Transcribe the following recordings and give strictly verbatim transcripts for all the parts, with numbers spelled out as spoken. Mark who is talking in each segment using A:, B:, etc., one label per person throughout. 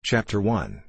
A: Chapter one.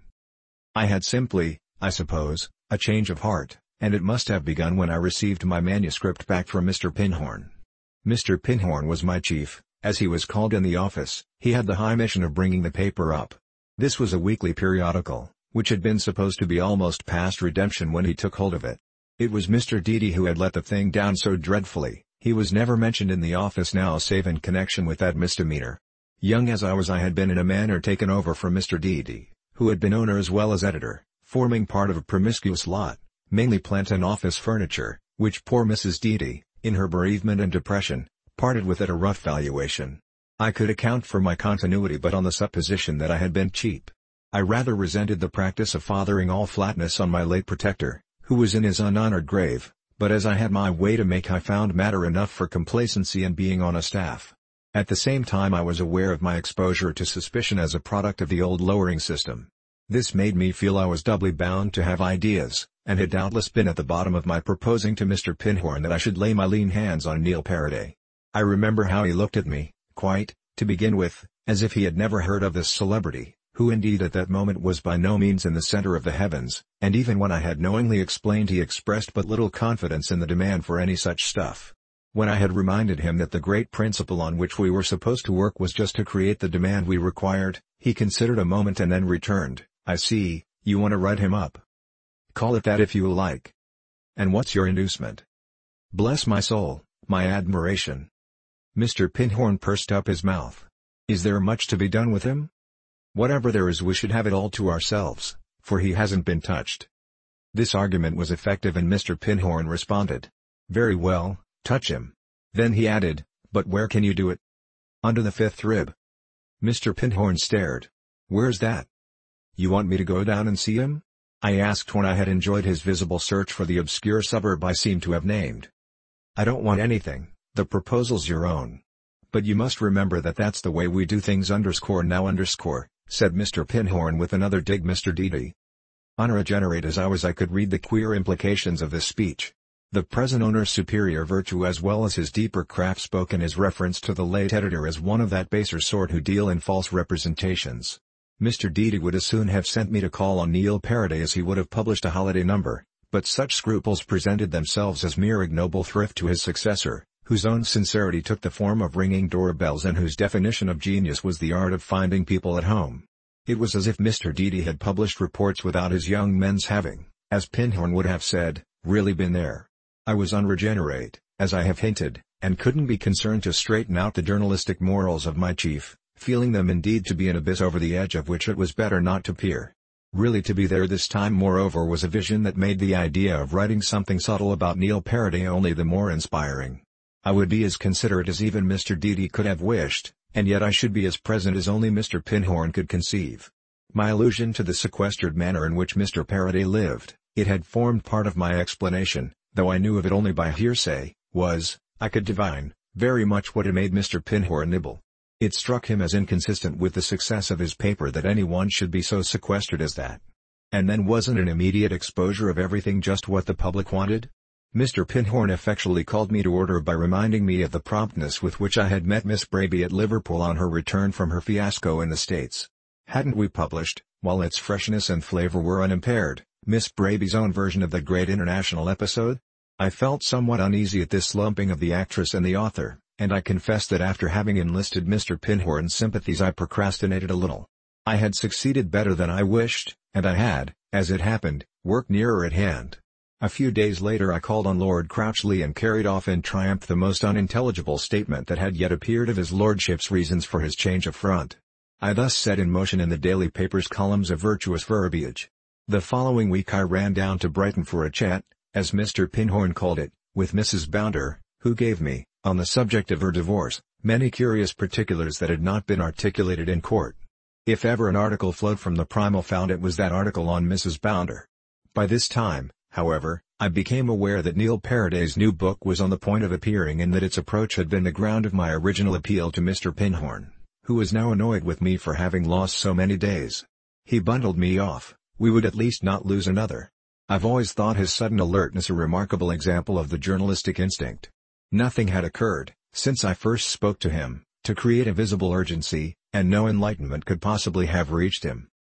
A: I had simply, I suppose, a change of heart, and it must have begun when I received my manuscript back from Mister Pinhorn. Mister Pinhorn was my chief, as he was called in the office. He had the high mission of bringing the paper up. This was a weekly periodical, which had been supposed to be almost past redemption when he took hold of it. It was Mister Deedy who had let the thing down so dreadfully. He was never mentioned in the office now save in connection with that misdemeanor. Young as I was, I had been in a manner taken over from Mister Deedy, who had been owner as well as editor, forming part of a promiscuous lot, mainly plant and office furniture, which poor Missus Deedy, in her bereavement and depression, parted with at a rough valuation. I could account for my continuity but on the supposition that I had been cheap. I rather resented the practice of fathering all flatness on my late protector, who was in his unhonored grave, but as I had my way to make I found matter enough for complacency in being on a staff. At the same time I was aware of my exposure to suspicion as a product of the old lowering system. This made me feel I was doubly bound to have ideas, and had doubtless been at the bottom of my proposing to Mister Pinhorn that I should lay my lean hands on Neil Paraday. I remember how he looked at me, quite, to begin with, as if he had never heard of this celebrity, who indeed at that moment was by no means in the center of the heavens, and even when I had knowingly explained he expressed but little confidence in the demand for any such stuff. When I had reminded him that the great principle on which we were supposed to work was just to create the demand we required, he considered a moment and then returned, "I see, you want to write him up. Call it that if you like. And what's your inducement?" Bless my soul, my admiration. Mister Pinhorn pursed up his mouth. "Is there much to be done with him? Whatever there is we should have it all to ourselves, for he hasn't been touched." This argument was effective and Mister Pinhorn responded, "Very well, touch him." Then he added, "But where can you do it?" "Under the fifth rib." Mister Pinhorn stared. "Where's that?" "You want me to go down and see him?" I asked when I had enjoyed his visible search for the obscure suburb I seemed to have named. "I don't want anything, the proposal's your own. But you must remember that that's the way we do things underscore now underscore," said Mister Pinhorn with another dig Mister Deedy. Unregenerate as I was I could read the queer implications of this speech. The present owner's superior virtue as well as his deeper craft spoke in his reference to the late editor as one of that baser sort who deal in false representations. Mister Deedy would as soon have sent me to call on Neil Paraday as he would have published a holiday number, but such scruples presented themselves as mere ignoble thrift to his successor, whose own sincerity took the form of ringing doorbells and whose definition of genius was the art of finding people at home. It was as if Mister Deedy had published reports without his young men's having, as Pinhorn would have said, really been there. I was unregenerate, as I have hinted, and couldn't be concerned to straighten out the journalistic morals of my chief, feeling them indeed to be an abyss over the edge of which it was better not to peer. Really to be there this time moreover was a vision that made the idea of writing something subtle about Neil Paraday only the more inspiring. I would be as considerate as even Mister Deedy could have wished, and yet I should be as present as only Mister Pinhorn could conceive. My allusion to the sequestered manner in which Mister Paraday lived, it had formed part of my explanation, though I knew of it only by hearsay, was, I could divine, very much what had made Mister Pinhorn nibble. It struck him as inconsistent with the success of his paper that anyone should be so sequestered as that. And then wasn't an immediate exposure of everything just what the public wanted? Mister Pinhorn effectually called me to order by reminding me of the promptness with which I had met Miss Braby at Liverpool on her return from her fiasco in the States. Hadn't we published, while its freshness and flavor were unimpaired, Miss Braby's own version of the great international episode? I felt somewhat uneasy at this lumping of the actress and the author, and I confess that after having enlisted Mister Pinhorn's sympathies I procrastinated a little. I had succeeded better than I wished, and I had, as it happened, work nearer at hand. A few days later I called on Lord Crouchley and carried off in triumph the most unintelligible statement that had yet appeared of his lordship's reasons for his change of front. I thus set in motion in the daily papers columns of virtuous verbiage. The following week I ran down to Brighton for a chat, as Mister Pinhorn called it, with Missus Bounder, who gave me, on the subject of her divorce, many curious particulars that had not been articulated in court. If ever an article flowed from the Primal Fount it was that article on Missus Bounder. By this time, however, I became aware that Neil Paraday's new book was on the point of appearing and that its approach had been the ground of my original appeal to Mister Pinhorn, who was now annoyed with me for having lost so many days. He bundled me off. We would at least not lose another. I've always thought his sudden alertness a remarkable example of the journalistic instinct. Nothing had occurred, since I first spoke to him, to create a visible urgency, and no enlightenment could possibly have reached him.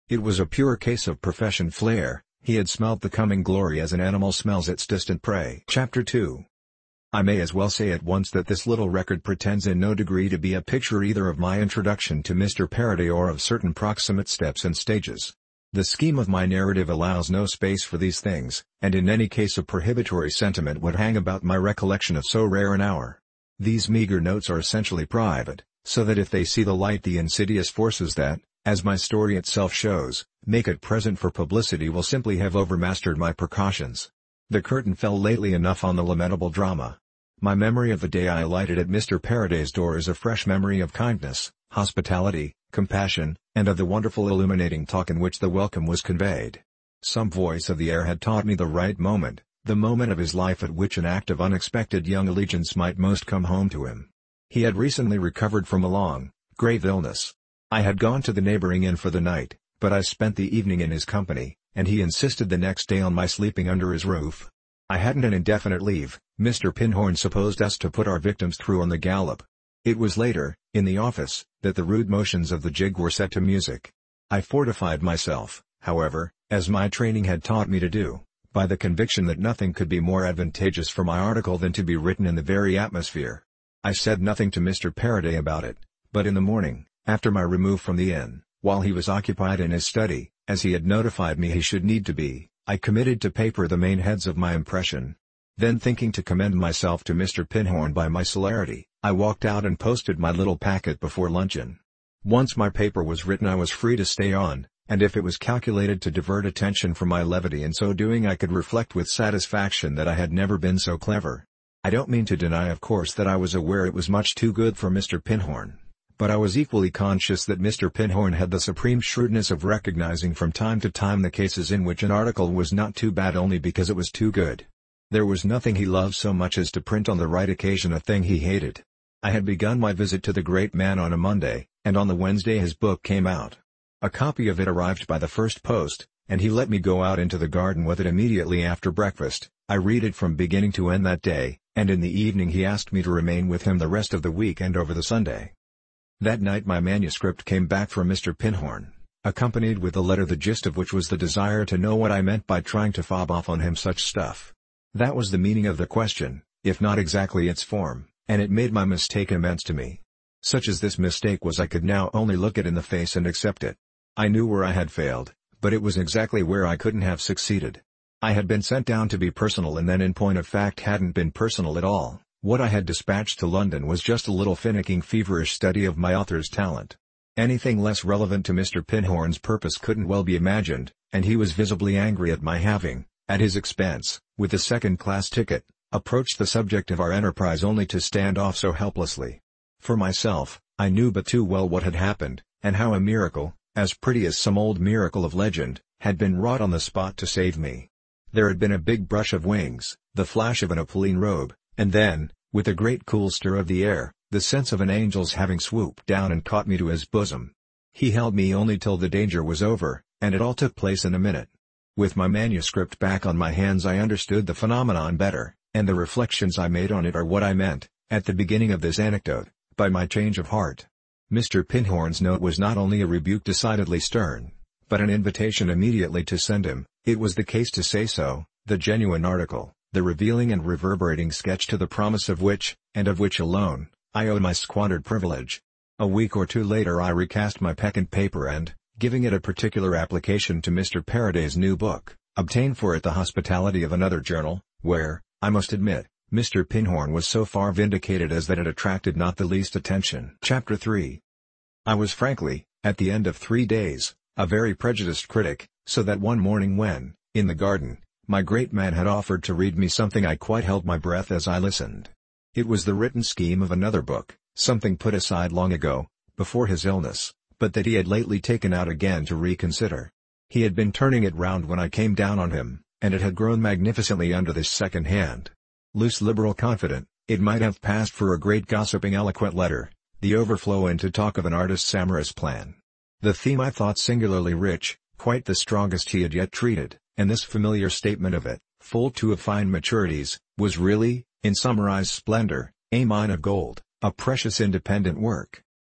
A: It was a pure case of profession flair. He had smelt the coming glory as an animal smells its distant prey. Chapter two. I may as well say at once that this little record pretends in no degree to be a picture either of my introduction to Mister Paraday or of certain proximate steps and stages. The scheme of my narrative allows no space for these things, and in any case a prohibitory sentiment would hang about my recollection of so rare an hour. These meager notes are essentially private, so that if they see the light the insidious forces that, as my story itself shows, make it present for publicity will simply have overmastered my precautions. The curtain fell lately enough on the lamentable drama. My memory of the day I alighted at Mister Paraday's door is a fresh memory of kindness, hospitality, compassion, and of the wonderful illuminating talk in which the welcome was conveyed. Some voice of the air had taught me the right moment, the moment of his life at which an act of unexpected young allegiance might most come home to him. He had recently recovered from a long, grave illness. I had gone to the neighboring inn for the night, but I spent the evening in his company, and he insisted the next day on my sleeping under his roof. I hadn't an indefinite leave. Mister Pinhorn supposed us to put our victims through on the gallop. It was later, in the office, that the rude motions of the jig were set to music. I fortified myself, however, as my training had taught me to do, by the conviction that nothing could be more advantageous for my article than to be written in the very atmosphere. I said nothing to Mister Paraday about it, but in the morning, after my remove from the inn, while he was occupied in his study, as he had notified me he should need to be, I committed to paper the main heads of my impression. Then thinking to commend myself to Mister Pinhorn by my celerity, I walked out and posted my little packet before luncheon. Once my paper was written I was free to stay on, and if it was calculated to divert attention from my levity in so doing I could reflect with satisfaction that I had never been so clever. I don't mean to deny of course that I was aware it was much too good for Mister Pinhorn. But I was equally conscious that Mister Pinhorn had the supreme shrewdness of recognizing from time to time the cases in which an article was not too bad only because it was too good. There was nothing he loved so much as to print on the right occasion a thing he hated. I had begun my visit to the great man on a Monday, and on the Wednesday his book came out. A copy of it arrived by the first post, and he let me go out into the garden with it immediately after breakfast. I read it from beginning to end that day, and in the evening he asked me to remain with him the rest of the week and over the Sunday. That night my manuscript came back from Mister Pinhorn, accompanied with a letter the gist of which was the desire to know what I meant by trying to fob off on him such stuff. That was the meaning of the question, if not exactly its form, and it made my mistake immense to me. Such as this mistake was I could now only look it in the face and accept it. I knew where I had failed, but it was exactly where I couldn't have succeeded. I had been sent down to be personal and then in point of fact hadn't been personal at all. What I had dispatched to London was just a little finicking feverish study of my author's talent. Anything less relevant to Mister Pinhorn's purpose couldn't well be imagined, and he was visibly angry at my having, at his expense, with a second-class ticket, approached the subject of our enterprise only to stand off so helplessly. For myself, I knew but too well what had happened, and how a miracle, as pretty as some old miracle of legend, had been wrought on the spot to save me. There had been a big brush of wings, the flash of an opaline robe, and then, with a great cool stir of the air, the sense of an angel's having swooped down and caught me to his bosom. He held me only till the danger was over, and it all took place in a minute. With my manuscript back on my hands I understood the phenomenon better, and the reflections I made on it are what I meant, at the beginning of this anecdote, by my change of heart. Mister Pinhorn's note was not only a rebuke decidedly stern, but an invitation immediately to send him, it was the case to say so, the genuine article, the revealing and reverberating sketch to the promise of which, and of which alone, I owe my squandered privilege. A week or two later I recast my peccant paper and, giving it a particular application to Mister Paraday's new book, obtained for it the hospitality of another journal, where, I must admit, Mister Pinhorn was so far vindicated as that it attracted not the least attention. Chapter three. I was frankly, at the end of three days, a very prejudiced critic, so that one morning when, in the garden, my great man had offered to read me something I quite held my breath as I listened. It was the written scheme of another book, something put aside long ago, before his illness, but that he had lately taken out again to reconsider. He had been turning it round when I came down on him, and it had grown magnificently under this second hand. Loose liberal confident, it might have passed for a great gossiping eloquent letter, the overflow into talk of an artist's amorous plan. The theme I thought singularly rich, quite the strongest he had yet treated, and this familiar statement of it, full too of fine maturities, was really, in summarized splendor, a mine of gold, a precious independent work.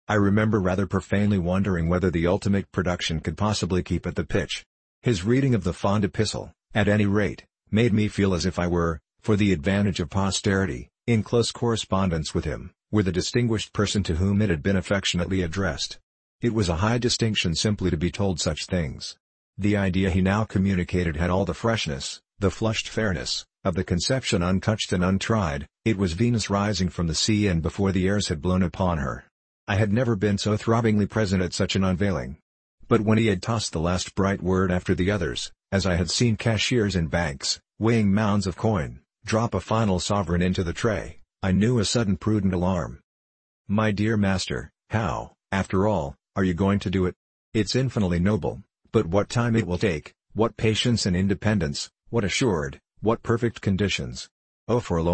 A: I remember rather profanely wondering whether the ultimate production could possibly keep at the pitch. His reading of the fond epistle, at any rate, made me feel as if I were, for the advantage of posterity, in close correspondence with him, were the distinguished person to whom it had been affectionately addressed. It was a high distinction simply to be told such things. The idea he now communicated had all the freshness, the flushed fairness, of the conception untouched and untried. It was Venus rising from the sea and before the airs had blown upon her. I had never been so throbbingly present at such an unveiling. But when he had tossed the last bright word after the others, as I had seen cashiers in banks, weighing mounds of coin, drop a final sovereign into the tray, I knew a sudden prudent alarm. "My dear master, how, after all, are you going to do it? It's infinitely noble, but what time it will take, what patience and independence, what assured, what perfect conditions. Oh, for a